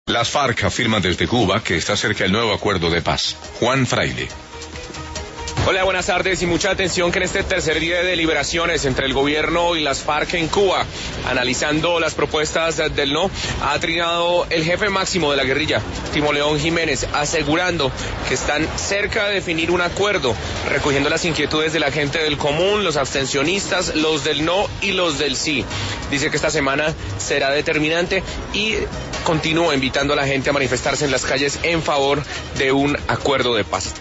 Las FARC afirman desde Cuba que está cerca el nuevo acuerdo de paz. Juan Fraile. Hola, buenas tardes y mucha atención que en este tercer día de deliberaciones entre el gobierno y las FARC en Cuba, analizando las propuestas del no, ha trinado el jefe máximo de la guerrilla, Timoleón Jiménez, asegurando que están cerca de definir un acuerdo, recogiendo las inquietudes de la gente del común, los abstencionistas, los del no y los del sí. Dice que esta semana será determinante y continúa invitando a la gente a manifestarse en las calles en favor de un acuerdo de paz.